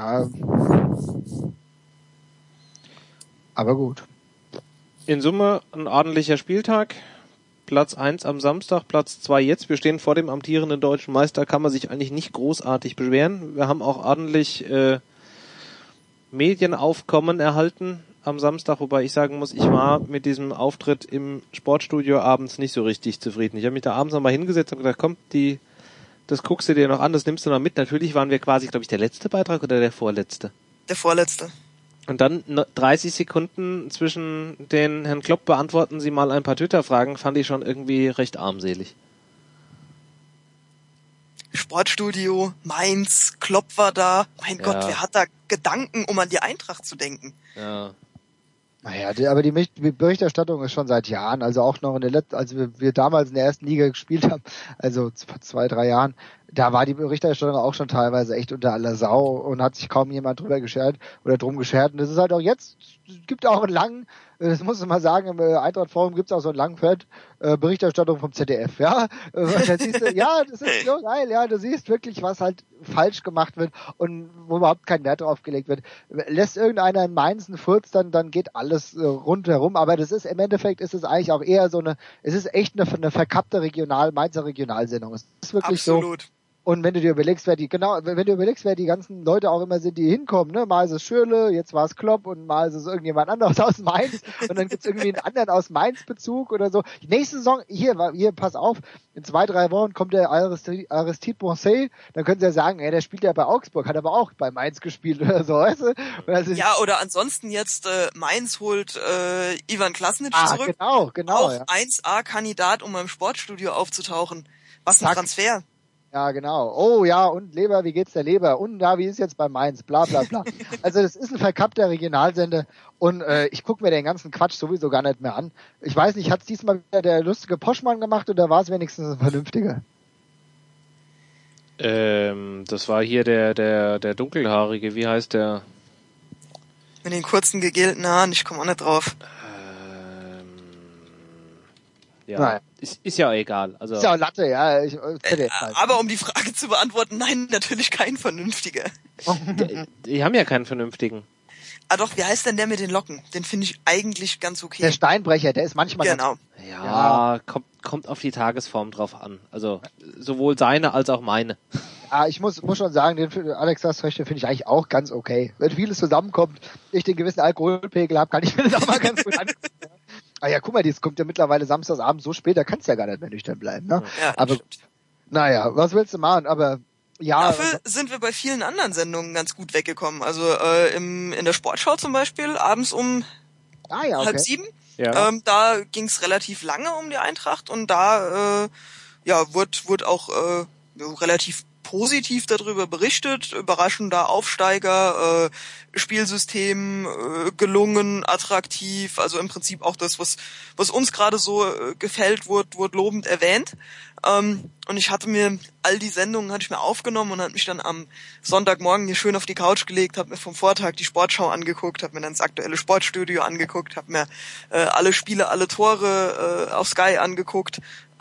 Aber gut. In Summe ein ordentlicher Spieltag. Platz 1 am Samstag, Platz 2 jetzt. Wir stehen vor dem amtierenden deutschen Meister, kann man sich eigentlich nicht großartig beschweren. Wir haben auch ordentlich Medienaufkommen erhalten am Samstag, wobei ich sagen muss, ich war mit diesem Auftritt im Sportstudio abends nicht so richtig zufrieden. Ich habe mich da abends nochmal hingesetzt und gesagt, komm, das guckst du dir noch an, das nimmst du noch mit. Natürlich waren wir quasi, glaube ich, der letzte Beitrag oder der vorletzte? Der vorletzte. Und dann 30 Sekunden zwischen den Herrn Klopp beantworten Sie mal ein paar Twitter-Fragen, fand ich schon irgendwie recht armselig. Sportstudio, Mainz, Klopp war da. Mein Gott, wer hat da Gedanken, um an die Eintracht zu denken? Ja. Naja, aber die Berichterstattung ist schon seit Jahren, also auch noch als wir damals in der ersten Liga gespielt haben, also 2-3 Jahren, da war die Berichterstattung auch schon teilweise echt unter aller Sau und hat sich kaum jemand drum geschert. Und das ist halt auch jetzt, gibt auch einen langen, das muss ich mal sagen, im Eintracht-Forum gibt es auch so einen langen Thread, Berichterstattung vom ZDF, ja. Da siehst du, ja, das ist so geil, ja, du siehst wirklich, was halt falsch gemacht wird und wo überhaupt kein Wert drauf gelegt wird. Lässt irgendeiner in Mainz einen Furz, dann geht alles rundherum, aber das ist, im Endeffekt ist es eigentlich auch eher so es ist echt eine verkappte Mainzer Regionalsendung. Es ist wirklich Absolut. So. Und wenn du dir überlegst, wer die ganzen Leute auch immer sind, die hinkommen, ne, mal ist es Schürrle, jetzt war es Klopp und mal ist es irgendjemand anderes aus Mainz und dann gibt's irgendwie einen anderen aus Mainz Bezug oder so. Die nächste Saison, hier, pass auf, in 2-3 Wochen kommt der Aristide Bonsey, dann können sie ja sagen, der spielt ja bei Augsburg, hat aber auch bei Mainz gespielt oder so, weißt du? Ja, oder ansonsten jetzt Mainz holt Ivan Klasnic zurück. Genau. Auch 1A-Kandidat, um beim Sportstudio aufzutauchen. Was ein Transfer. Ja, genau. Oh ja, und Leber, wie geht's der Leber? Und wie ist jetzt bei Mainz? Bla bla bla. Also das ist ein verkappter Regionalsender und ich gucke mir den ganzen Quatsch sowieso gar nicht mehr an. Ich weiß nicht, hat's diesmal wieder der lustige Poschmann gemacht oder war es wenigstens ein vernünftiger? Das war hier der dunkelhaarige, wie heißt der? Mit den kurzen gegelten Haaren, ich komme auch nicht drauf. Ja, nein. Ist ja egal. Also ist ja auch Latte, ja. Aber um die Frage zu beantworten, nein, natürlich kein vernünftiger. Die haben ja keinen vernünftigen. Ah doch, wie heißt denn der mit den Locken? Den finde ich eigentlich ganz okay. Der Steinbrecher, der ist manchmal genau. Ja, kommt auf die Tagesform drauf an. Also sowohl seine als auch meine. Ja, ich muss schon sagen, den Alex das Recht, den finde ich eigentlich auch ganz okay. Wenn vieles zusammenkommt, ich den gewissen Alkoholpegel habe, kann ich mir das auch mal ganz gut angucken. Ah ja, guck mal, das kommt ja mittlerweile samstagsabends so spät, da kannst du ja gar nicht mehr nüchtern bleiben, ne? Ja, aber stimmt. Naja, was willst du machen? Aber ja. Dafür sind wir bei vielen anderen Sendungen ganz gut weggekommen. Also in der Sportschau zum Beispiel, abends um 6:30. Ja. Da ging's relativ lange um die Eintracht und da wurde auch relativ positiv darüber berichtet, überraschender Aufsteiger, Spielsystem gelungen, attraktiv, also im Prinzip auch das, was uns gerade so gefällt, wurde lobend erwähnt. Und ich hatte mir all die Sendungen aufgenommen und hatte mich dann am Sonntagmorgen hier schön auf die Couch gelegt, habe mir vom Vortag die Sportschau angeguckt, habe mir dann das aktuelle Sportstudio angeguckt, habe mir alle Spiele, alle Tore auf Sky angeguckt,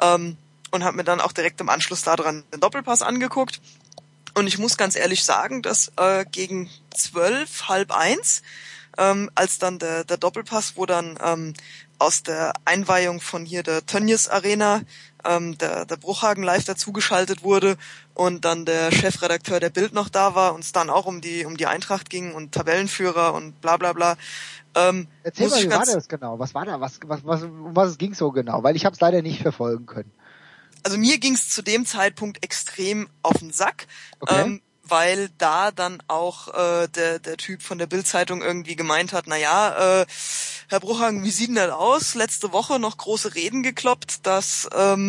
und habe mir dann auch direkt im Anschluss daran den Doppelpass angeguckt. Und ich muss ganz ehrlich sagen, dass gegen 12, 12:30, als dann der Doppelpass, wo dann aus der Einweihung von hier der Tönnies Arena der Bruchhagen live dazugeschaltet wurde und dann der Chefredakteur der Bild noch da war und es dann auch um die Eintracht ging und Tabellenführer und bla bla bla. Erzähl mal, wie war das genau? Was war da? Um was es ging so genau? Weil ich habe es leider nicht verfolgen können. Also mir ging's zu dem Zeitpunkt extrem auf den Sack, okay. Weil da dann auch der Typ von der Bild-Zeitung irgendwie gemeint hat, Herr Bruchhagen, wie sieht denn das aus? Letzte Woche noch große Reden gekloppt, dass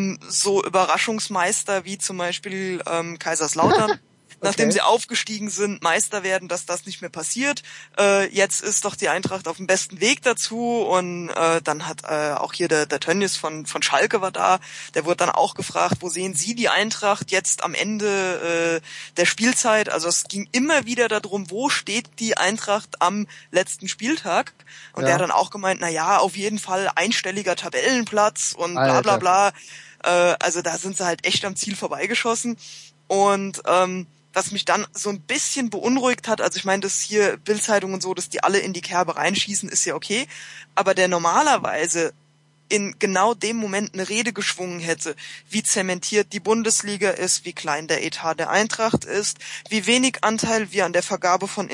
so Überraschungsmeister wie zum Beispiel Kaiserslautern, nachdem sie aufgestiegen sind, Meister werden, dass das nicht mehr passiert. Jetzt ist doch die Eintracht auf dem besten Weg dazu und dann hat auch hier der Tönnies von Schalke war da, der wurde dann auch gefragt, wo sehen Sie die Eintracht jetzt am Ende der Spielzeit? Also es ging immer wieder darum, wo steht die Eintracht am letzten Spieltag? Und der hat dann auch gemeint, auf jeden Fall einstelliger Tabellenplatz und bla bla bla. Also da sind sie halt echt am Ziel vorbeigeschossen. Und was mich dann so ein bisschen beunruhigt hat, also ich meine, dass hier Bild-Zeitung und so, dass die alle in die Kerbe reinschießen, ist ja okay, aber der normalerweise in genau dem Moment eine Rede geschwungen hätte, wie zementiert die Bundesliga ist, wie klein der Etat der Eintracht ist, wie wenig Anteil wir an der Vergabe von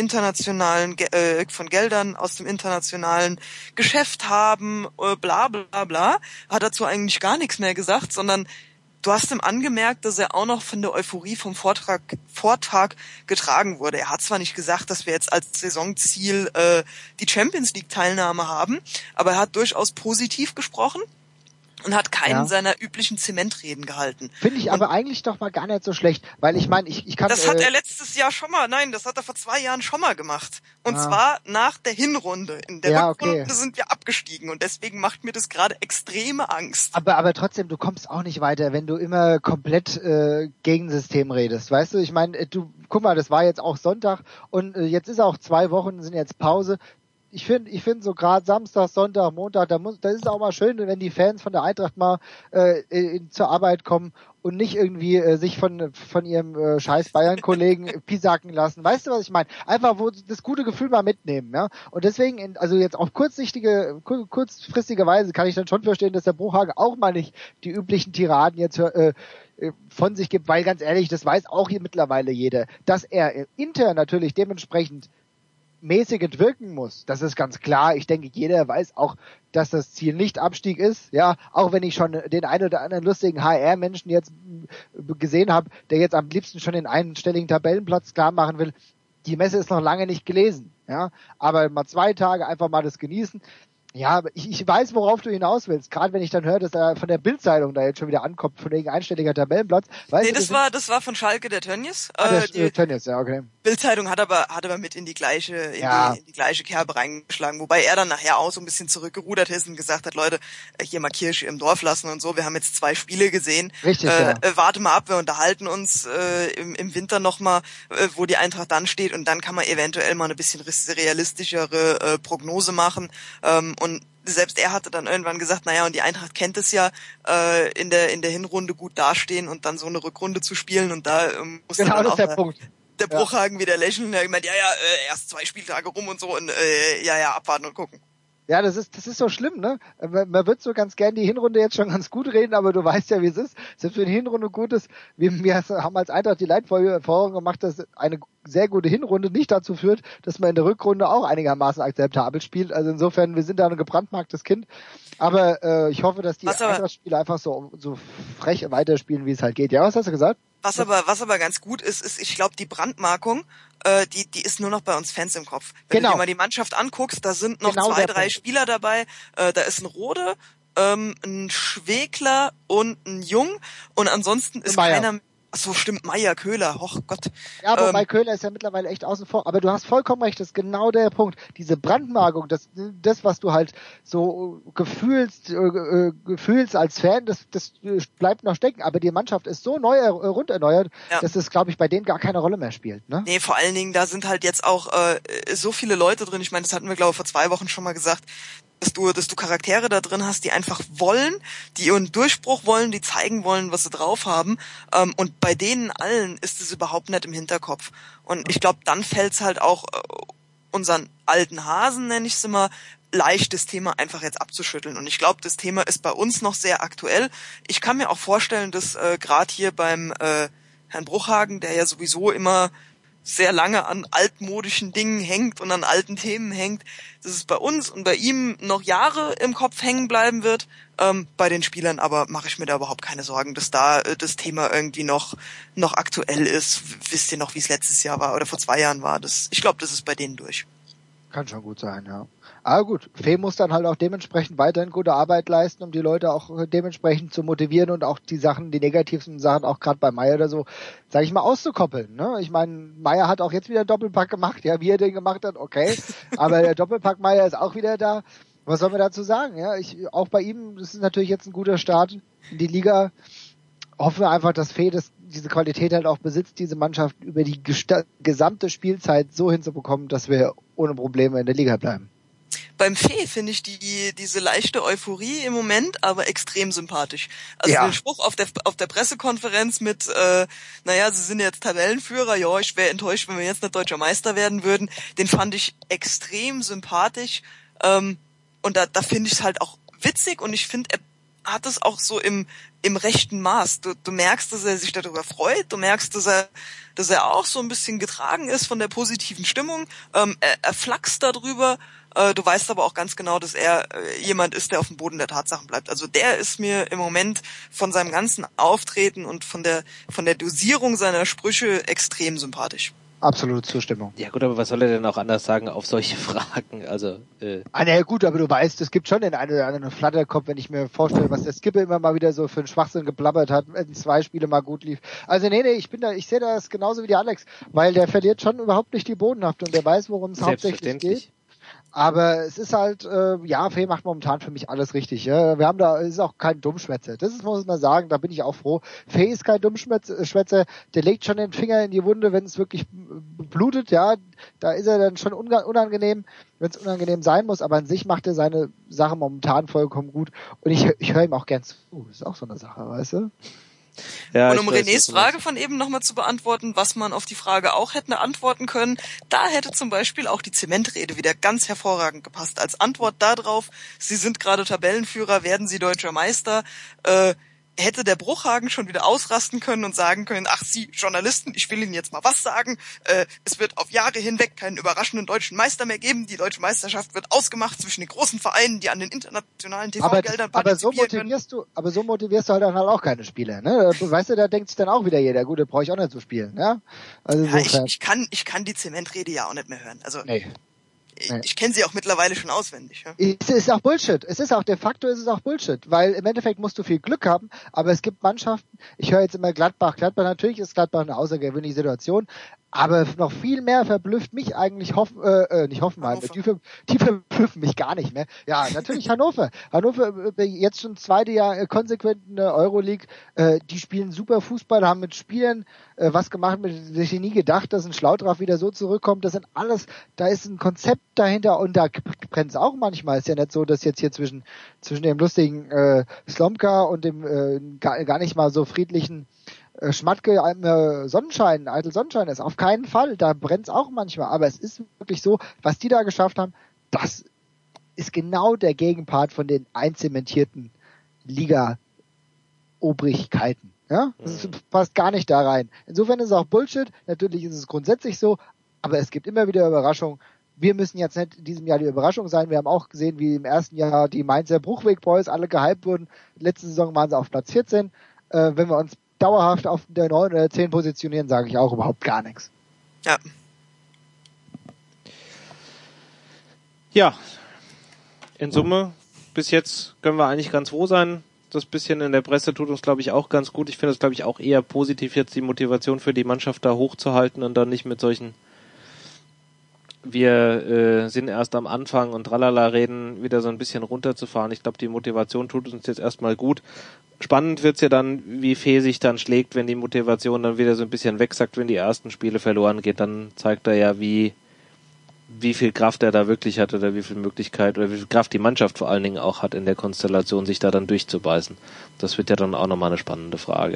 von Geldern aus dem internationalen Geschäft haben, bla bla bla, hat dazu eigentlich gar nichts mehr gesagt, sondern du hast ihm angemerkt, dass er auch noch von der Euphorie vom Vortag getragen wurde. Er hat zwar nicht gesagt, dass wir jetzt als Saisonziel die Champions League Teilnahme haben, aber er hat durchaus positiv gesprochen. und hat keinen seiner üblichen Zementreden gehalten. Finde ich aber eigentlich doch mal gar nicht so schlecht, weil ich meine, ich kann... Das hat er letztes Jahr schon mal, das hat er vor 2 Jahren schon mal gemacht. Und zwar nach der Hinrunde. In der Rückrunde sind wir abgestiegen und deswegen macht mir das gerade extreme Angst. Aber trotzdem, du kommst auch nicht weiter, wenn du immer komplett gegen System redest, weißt du? Ich meine, guck mal, das war jetzt auch Sonntag und jetzt ist auch 2 Wochen, sind jetzt Pause. Ich finde so gerade Samstag, Sonntag, Montag, da ist es auch mal schön, wenn die Fans von der Eintracht mal zur Arbeit kommen und nicht irgendwie sich von ihrem scheiß Bayern-Kollegen pisacken lassen. Weißt du, was ich meine? Einfach das gute Gefühl mal mitnehmen, ja. Und deswegen, also jetzt auf kurzfristige Weise kann ich dann schon verstehen, dass der Bruchhagen auch mal nicht die üblichen Tiraden jetzt von sich gibt, weil ganz ehrlich, das weiß auch hier mittlerweile jeder, dass er intern natürlich dementsprechend mäßig wirken muss. Das ist ganz klar. Ich denke, jeder weiß auch, dass das Ziel nicht Abstieg ist. Ja, auch wenn ich schon den einen oder anderen lustigen HR-Menschen jetzt gesehen habe, der jetzt am liebsten schon den einstelligen Tabellenplatz klar machen will. Die Messe ist noch lange nicht gelesen. Ja, aber mal 2 Tage einfach mal das genießen. Ja, aber ich weiß, worauf du hinaus willst. Gerade wenn ich dann höre, dass er von der Bild-Zeitung da jetzt schon wieder ankommt, von wegen einstelliger Tabellenplatz. Weißt du, das war von Schalke der Tönnies. Tönnies, ja, okay. Bild-Zeitung hat aber mit in die gleiche Kerbe reingeschlagen, wobei er dann nachher auch so ein bisschen zurückgerudert ist und gesagt hat, Leute, hier mal Kirche im Dorf lassen und so. Wir haben jetzt 2 Spiele gesehen. Richtig, warte mal ab, wir unterhalten uns im Winter nochmal, wo die Eintracht dann steht und dann kann man eventuell mal eine bisschen realistischere Prognose machen. Und selbst er hatte dann irgendwann gesagt, naja, und die Eintracht kennt es ja, in der Hinrunde gut dastehen und dann so eine Rückrunde zu spielen und da muss genau, dann das auch ist der Punkt. Der Bruchhagen wieder lächeln. Er meint, erst 2 Spieltage rum und so und abwarten und gucken. Ja, das ist so schlimm, ne? Man wird so ganz gern die Hinrunde jetzt schon ganz gut reden, aber du weißt ja, wie es ist. Selbst wenn die Hinrunde gut ist, wir haben als Eintracht die Leitverfolgung gemacht, dass eine sehr gute Hinrunde nicht dazu führt, dass man in der Rückrunde auch einigermaßen akzeptabel spielt. Also insofern, wir sind da ein gebrandmarktes Kind. Aber ich hoffe, dass die Eintracht-Spiele einfach so frech weiterspielen, wie es halt geht. Ja, was hast du gesagt? Was aber ganz gut ist, ich glaube, die Brandmarkung, die ist nur noch bei uns Fans im Kopf. Wenn du dir mal die Mannschaft anguckst, da sind noch 2, 3 Spieler dabei, da ist ein Rode, ein Schwegler und ein Jung und ansonsten ist keiner... Ach so, stimmt, Meier, Köhler, och Gott. Ja, aber bei Köhler ist ja mittlerweile echt außen vor. Aber du hast vollkommen recht, das ist genau der Punkt. Diese Brandmarkung, das was du halt so gefühlst als Fan, das bleibt noch stecken. Aber die Mannschaft ist so rund erneuert, dass es, glaube ich, bei denen gar keine Rolle mehr spielt. Ne? Nee, vor allen Dingen, da sind halt jetzt auch so viele Leute drin. Ich meine, das hatten wir, glaube ich, vor 2 Wochen schon mal gesagt, dass du Charaktere da drin hast, die einfach wollen, die ihren Durchbruch wollen, die zeigen wollen, was sie drauf haben. Und bei denen allen ist es überhaupt nicht im Hinterkopf. Und ich glaube, dann fällt's halt auch unseren alten Hasen, nenne ich es immer, leicht, das Thema einfach jetzt abzuschütteln. Und ich glaube, das Thema ist bei uns noch sehr aktuell. Ich kann mir auch vorstellen, dass gerade hier beim Herrn Bruchhagen, der ja sowieso immer sehr lange an altmodischen Dingen hängt und an alten Themen hängt, dass es bei uns und bei ihm noch Jahre im Kopf hängen bleiben wird. Bei den Spielern aber mache ich mir da überhaupt keine Sorgen, dass da das Thema irgendwie noch aktuell ist. Wisst ihr noch, wie es letztes Jahr war oder vor 2 Jahren war? Ich glaube, das ist bei denen durch. Kann schon gut sein, ja. Aber gut, Fee muss dann halt auch dementsprechend weiterhin gute Arbeit leisten, um die Leute auch dementsprechend zu motivieren und auch die negativsten Sachen, auch gerade bei Meier oder so, sage ich mal, auszukoppeln. Ne? Ich meine, Meier hat auch jetzt wieder einen Doppelpack gemacht, ja, wie er den gemacht hat, okay. Aber der Doppelpack Meier ist auch wieder da. Was soll man dazu sagen? Ja, auch bei ihm, das ist natürlich jetzt ein guter Start in die Liga. Hoffen wir einfach, dass Fee diese Qualität halt auch besitzt, diese Mannschaft über die gesamte Spielzeit so hinzubekommen, dass wir ohne Probleme in der Liga bleiben. Beim Fee finde ich diese leichte Euphorie im Moment aber extrem sympathisch. Also den Spruch auf der Pressekonferenz mit, sie sind jetzt Tabellenführer, ja, ich wäre enttäuscht, wenn wir jetzt nicht Deutscher Meister werden würden, den fand ich extrem sympathisch. Und da finde ich es halt auch witzig und ich finde, er hat es auch so im rechten Maß. Du merkst, dass er sich darüber freut, du merkst, dass er auch so ein bisschen getragen ist von der positiven Stimmung, er flachst darüber, du weißt aber auch ganz genau, dass er jemand ist, der auf dem Boden der Tatsachen bleibt. Also der ist mir im Moment von seinem ganzen Auftreten und von der Dosierung seiner Sprüche extrem sympathisch. Absolute Zustimmung. Ja gut, aber was soll er denn auch anders sagen auf solche Fragen? Also naja, gut, aber du weißt, es gibt schon den einen oder anderen Flatterkopf, wenn ich mir vorstelle, was der Skipper immer mal wieder so für einen Schwachsinn geblabbert hat, wenn 2 Spiele mal gut lief. Also nee, ich sehe das genauso wie die Alex, weil der verliert schon überhaupt nicht die Bodenhaftung, der weiß, worum es hauptsächlich geht. Aber es ist halt, Fee macht momentan für mich alles richtig. Ja. Wir haben da, ist auch kein Dummschwätzer. Das ist, muss man sagen, da bin ich auch froh. Fee ist kein Dummschwätzer, der legt schon den Finger in die Wunde, wenn es wirklich blutet, ja. Da ist er dann schon unangenehm, wenn es unangenehm sein muss, aber an sich macht er seine Sache momentan vollkommen gut. Und ich höre ihm auch gern zu. Das ist auch so eine Sache, weißt du? Ja, und um Renés Frage von eben nochmal zu beantworten, was man auf die Frage auch hätte antworten können, da hätte zum Beispiel auch die Zementrede wieder ganz hervorragend gepasst. Als Antwort darauf, Sie sind gerade Tabellenführer, werden Sie deutscher Meister, hätte der Bruchhagen schon wieder ausrasten können und sagen können, ach Sie Journalisten, ich will Ihnen jetzt mal was sagen, es wird auf Jahre hinweg keinen überraschenden deutschen Meister mehr geben, die deutsche Meisterschaft wird ausgemacht zwischen den großen Vereinen, die an den internationalen TV-Geldern partizipieren können. Aber so motivierst du halt dann halt auch keine Spieler, ne? Weißt du, da denkt sich dann auch wieder jeder, gut, da brauche ich auch nicht zu spielen, ja? Also ja, ich kann die Zementrede ja auch nicht mehr hören, also... Nee. Ich kenne sie auch mittlerweile schon auswendig. Ja? Es ist auch Bullshit. De facto ist es auch Bullshit, weil im Endeffekt musst du viel Glück haben, aber es gibt Mannschaften, ich höre jetzt immer Gladbach, natürlich ist Gladbach eine außergewöhnliche Situation, aber noch viel mehr verblüfft mich eigentlich nicht Hoffenheim, die verblüffen mich gar nicht mehr. Ja, natürlich Hannover. Hannover jetzt schon 2. Jahr konsequent in der Euroleague, die spielen super Fußball, haben mit Spielern was gemacht, mit sich nie gedacht, dass ein Schlaudraff wieder so zurückkommt. Das sind alles, da ist ein Konzept dahinter und da brennt es auch manchmal. Ist ja nicht so, dass jetzt hier zwischen dem lustigen Slomka und dem gar nicht mal so friedlichen Schmatke Eitel Sonnenschein ist. Auf keinen Fall. Da brennt's auch manchmal. Aber es ist wirklich so, was die da geschafft haben, das ist genau der Gegenpart von den einzementierten Liga-Obrigkeiten. Ja? Das passt gar nicht da rein. Insofern ist es auch Bullshit. Natürlich ist es grundsätzlich so, aber es gibt immer wieder Überraschungen. Wir müssen jetzt nicht in diesem Jahr die Überraschung sein. Wir haben auch gesehen, wie im ersten Jahr die Mainzer Bruchweg Boys alle gehypt wurden. Letzte Saison waren sie auf Platz 14. Wenn wir uns dauerhaft auf der 9 oder 10 positionieren, sage ich auch überhaupt gar nichts. Ja. Ja, in Summe, bis jetzt können wir eigentlich ganz froh sein. Das bisschen in der Presse tut uns, glaube ich, auch ganz gut. Ich finde es, glaube ich, auch eher positiv, jetzt die Motivation für die Mannschaft da hochzuhalten und dann nicht mit solchen wir sind erst am Anfang und tralala reden, wieder so ein bisschen runterzufahren. Ich glaube, die Motivation tut uns jetzt erstmal gut. Spannend wird's ja dann, wie Fee sich dann schlägt, wenn die Motivation dann wieder so ein bisschen wegsackt, wenn die ersten Spiele verloren geht. Dann zeigt er ja, wie viel Kraft er da wirklich hat oder wie viel Möglichkeit oder wie viel Kraft die Mannschaft vor allen Dingen auch hat in der Konstellation, sich da dann durchzubeißen. Das wird ja dann auch nochmal eine spannende Frage.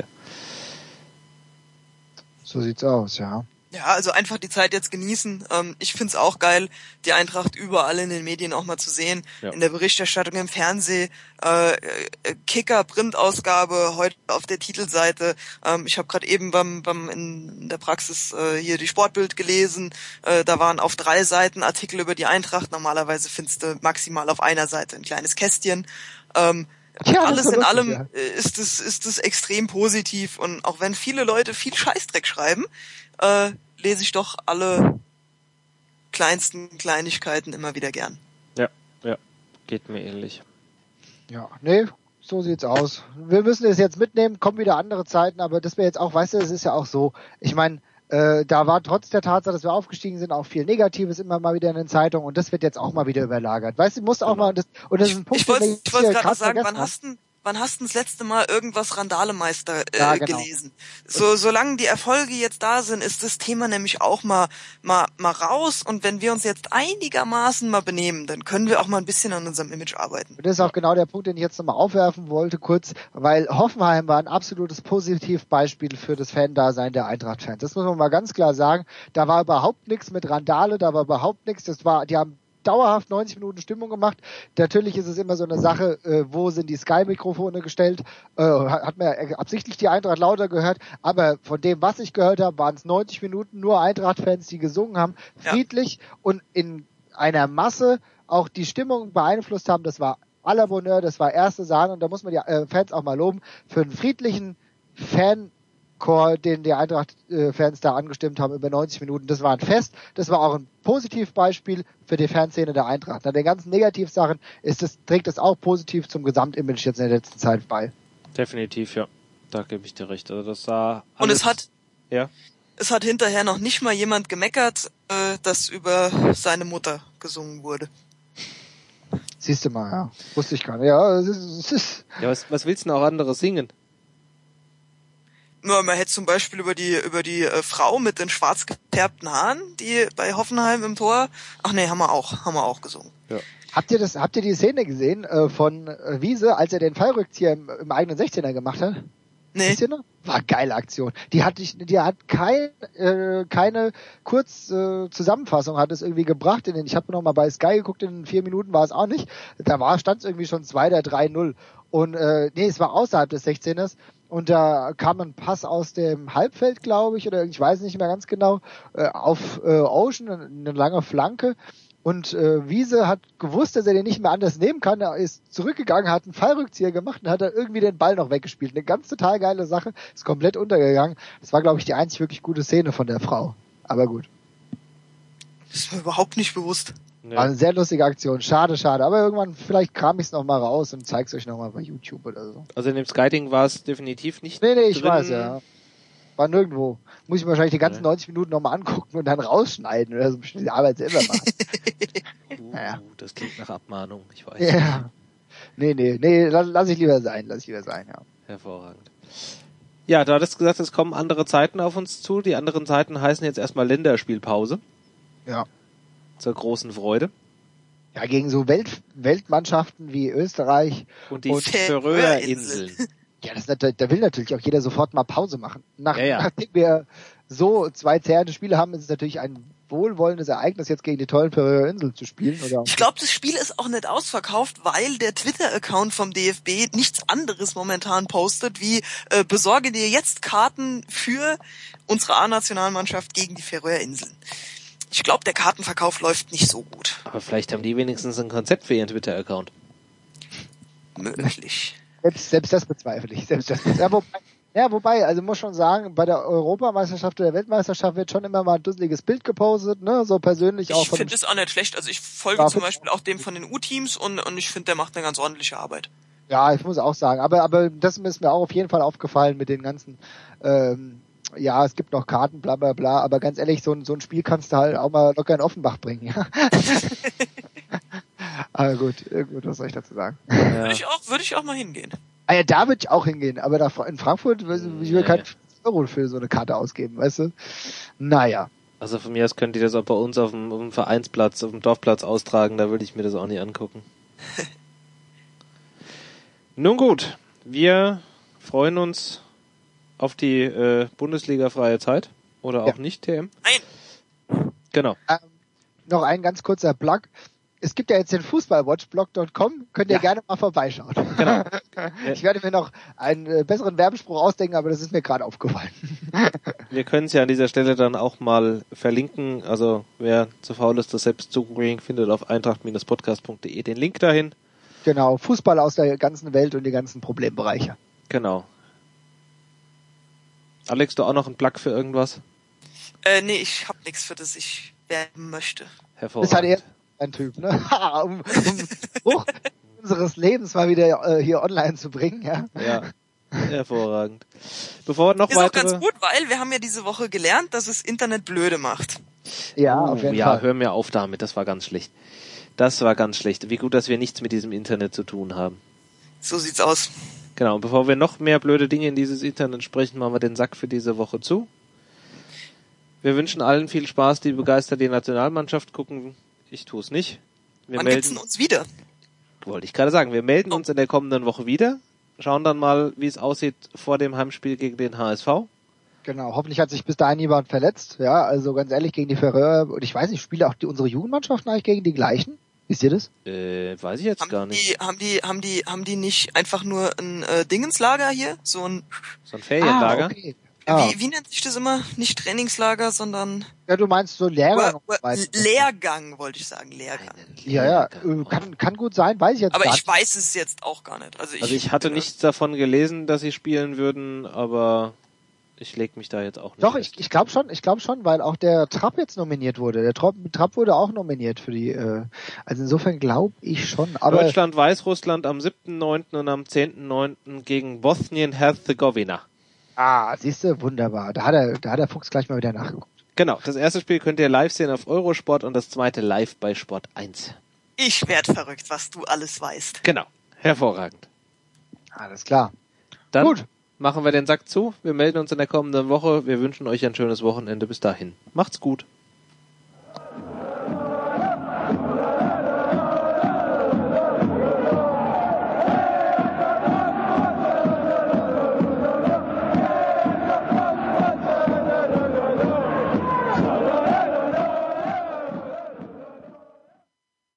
So sieht's aus, ja. Ja, also einfach die Zeit jetzt genießen. Ich find's auch geil, die Eintracht überall in den Medien auch mal zu sehen. Ja. In der Berichterstattung im Fernsehen, Kicker-Printausgabe, heute auf der Titelseite. Ich habe gerade eben in der Praxis hier die Sportbild gelesen. Da waren auf 3 Seiten Artikel über die Eintracht. Normalerweise findest du maximal auf einer Seite ein kleines Kästchen. Ja, alles in allem ist es extrem positiv. Und auch wenn viele Leute viel Scheißdreck schreiben, lese ich doch alle kleinsten Kleinigkeiten immer wieder gern. Ja, geht mir ähnlich. Ja, nee, so sieht's aus. Wir müssen es jetzt mitnehmen, kommen wieder andere Zeiten, aber das wäre jetzt auch, weißt du, es ist ja auch so, ich meine, da war trotz der Tatsache, dass wir aufgestiegen sind, auch viel Negatives immer mal wieder in den Zeitungen und das wird jetzt auch mal wieder überlagert. Weißt du, musst auch mal, das ist ein Punkt, ich wollte gerade sagen, wann hast du das letzte Mal irgendwas Randalemeister gelesen? Solange die Erfolge jetzt da sind, ist das Thema nämlich auch mal raus und wenn wir uns jetzt einigermaßen mal benehmen, dann können wir auch mal ein bisschen an unserem Image arbeiten. Und das ist auch genau der Punkt, den ich jetzt nochmal aufwerfen wollte, kurz, weil Hoffenheim war ein absolutes Positivbeispiel für das Fan-Dasein der Eintracht-Fans. Das muss man mal ganz klar sagen. Da war überhaupt nichts mit Randale, da war überhaupt nichts. Die haben dauerhaft 90 Minuten Stimmung gemacht. Natürlich ist es immer so eine Sache, wo sind die Sky-Mikrofone gestellt, hat man absichtlich die Eintracht lauter gehört, aber von dem, was ich gehört habe, waren es 90 Minuten nur Eintracht-Fans, die gesungen haben, friedlich und in einer Masse auch die Stimmung beeinflusst haben. Das war à la Bonheur, das war erste Sahne und da muss man die Fans auch mal loben für einen friedlichen Fan Chor, den die Eintracht-Fans da angestimmt haben, über 90 Minuten, das war ein Fest. Das war auch ein Positivbeispiel für die Fanszene der Eintracht. Nach den ganzen Negativsachen trägt es auch positiv zum Gesamtimage jetzt in der letzten Zeit bei. Definitiv, ja. Da gebe ich dir recht. Also das sah und es hat hinterher noch nicht mal jemand gemeckert, dass über seine Mutter gesungen wurde. Siehst du mal, ja. Wusste ich gar nicht. Ja, es ist ja, was willst du denn auch anderes singen? Man hätte zum Beispiel über die Frau mit den schwarz gefärbten Haaren, die bei Hoffenheim im Tor, haben wir auch gesungen. Ja. Habt ihr die Szene gesehen von Wiese, als er den Fallrückzieher im eigenen 16er gemacht hat? Nee. War eine geile Aktion. Die hat keine Zusammenfassung hat es irgendwie gebracht. Ich habe noch mal bei Sky geguckt, in 4 Minuten war es auch nicht. Da stand es irgendwie schon 2-3-0. Und es war außerhalb des 16ers. Und da kam ein Pass aus dem Halbfeld, glaube ich, oder ich weiß nicht mehr ganz genau, auf Ocean, eine lange Flanke. Und Wiese hat gewusst, dass er den nicht mehr anders nehmen kann. Er ist zurückgegangen, hat einen Fallrückzieher gemacht und hat dann irgendwie den Ball noch weggespielt. Eine ganz total geile Sache. Ist komplett untergegangen. Das war, glaube ich, die einzig wirklich gute Szene von der Frau. Aber gut. Das ist mir überhaupt nicht bewusst. Nee. War eine sehr lustige Aktion. Schade. Aber irgendwann, vielleicht kram ich es noch mal raus und zeig's euch noch mal bei YouTube oder so. Also in dem Sky-Ding war es definitiv nicht Nee, ich weiß, ja. War nirgendwo. Muss ich wahrscheinlich die ganzen 90 Minuten noch mal angucken und dann rausschneiden oder so bestimmt die Arbeit selber machen. Naja. Das klingt nach Abmahnung, ich weiß. Ja. Nee, lass ich lieber sein, ja. Hervorragend. Ja, du hattest gesagt, es kommen andere Zeiten auf uns zu. Die anderen Zeiten heißen jetzt erstmal Länderspielpause. Ja. Zur großen Freude. Ja, gegen so Weltmannschaften wie Österreich und die Färöerinseln. Ja, da will natürlich auch jeder sofort mal Pause machen. Nachdem wir so 2 zerrende Spiele haben, ist es natürlich ein wohlwollendes Ereignis, jetzt gegen die tollen Färöerinseln zu spielen. Oder? Ich glaube, das Spiel ist auch nicht ausverkauft, weil der Twitter-Account vom DFB nichts anderes momentan postet, wie besorge dir jetzt Karten für unsere A-Nationalmannschaft gegen die Färöerinseln. Ich glaube, der Kartenverkauf läuft nicht so gut. Aber vielleicht haben die wenigstens ein Konzept für ihren Twitter-Account. Möglich. Selbst das bezweifle ich. Wobei, also muss schon sagen, bei der Europameisterschaft oder der Weltmeisterschaft wird schon immer mal ein dusseliges Bild gepostet, ne, so persönlich auch. Ich finde es auch nicht schlecht. Also ich folge zum Beispiel auch dem von den U-Teams und ich finde, der macht eine ganz ordentliche Arbeit. Ja, ich muss auch sagen. Aber das ist mir auch auf jeden Fall aufgefallen mit den ganzen, es gibt noch Karten, bla bla bla, aber ganz ehrlich, so ein Spiel kannst du halt auch mal locker in Offenbach bringen, ja. Aber gut, was soll ich dazu sagen? Ja. Würde ich auch mal hingehen. Ja, da würde ich auch hingehen, aber da in Frankfurt ich will keinen Euro für so eine Karte ausgeben, weißt du? Naja. Also von mir aus könnt ihr das auch bei uns auf dem Vereinsplatz, auf dem Dorfplatz austragen, da würde ich mir das auch nicht angucken. Nun gut, wir freuen uns auf die Bundesliga-freie Zeit. Oder auch nicht, TM? Nein. Genau. Noch ein ganz kurzer Plug. Es gibt ja jetzt den Fußballwatchblog.com, könnt ihr gerne mal vorbeischauen. Genau. Ich werde mir noch einen besseren Werbespruch ausdenken, aber das ist mir gerade aufgefallen. Wir können es ja an dieser Stelle dann auch mal verlinken. Also wer zu faul ist, das selbst zu googeln, findet auf eintracht-podcast.de den Link dahin. Genau, Fußball aus der ganzen Welt und die ganzen Problembereiche. Genau. Alex, du auch noch einen Plug für irgendwas? Nee, ich hab nichts, für das ich werben möchte. Hervorragend. Das hat er ein Typ, ne? um Spruch unseres Lebens mal wieder hier online zu bringen, ja. Ja, hervorragend. Bevor noch ist weitere... auch ganz gut, weil wir haben ja diese Woche gelernt, dass es Internet blöde macht. Ja, auf jeden Fall. Ja, hör mir auf damit, das war ganz schlecht. Das war ganz schlecht. Wie gut, dass wir nichts mit diesem Internet zu tun haben. So sieht's aus. Genau, und bevor wir noch mehr blöde Dinge in dieses Internet sprechen, machen wir den Sack für diese Woche zu. Wir wünschen allen viel Spaß, die begeistert die Nationalmannschaft gucken. Ich tue es nicht. Wann gibt's denn uns wieder? Wollte ich gerade sagen. Wir melden uns in der kommenden Woche wieder. Schauen dann mal, wie es aussieht vor dem Heimspiel gegen den HSV. Genau, hoffentlich hat sich bis dahin niemand verletzt. Ja, also ganz ehrlich, gegen die Färöer, und ich weiß nicht, spielen auch unsere Jugendmannschaften eigentlich gegen die gleichen? Wisst ihr das? Weiß ich jetzt gar nicht. Haben die nicht einfach nur ein Dingenslager hier? So ein Ferienlager? Okay. Wie nennt sich das immer? Nicht Trainingslager, sondern... Ja, du meinst so Lehrgang. Lehrgang, wollte ich sagen, Lehrgang. Ja, kann gut sein, weiß ich jetzt aber gar nicht. Aber ich weiß es jetzt auch gar nicht. Also ich hatte nichts davon gelesen, dass sie spielen würden, aber ich leg mich da jetzt auch nicht. Doch, ich glaube schon, weil auch der Trapp jetzt nominiert wurde. Der Trapp wurde auch nominiert für die, also insofern glaube ich schon. Aber Deutschland, Weißrussland am 7.9. und am 10.9. gegen Bosnien-Herzegowina. Siehst du, wunderbar. Da hat der Fuchs gleich mal wieder nachgeguckt. Genau, das erste Spiel könnt ihr live sehen auf Eurosport und das zweite live bei Sport 1. Ich werd verrückt, was du alles weißt. Genau, hervorragend. Alles klar. Dann Gut. Machen wir den Sack zu. Wir melden uns in der kommenden Woche. Wir wünschen euch ein schönes Wochenende. Bis dahin. Macht's gut.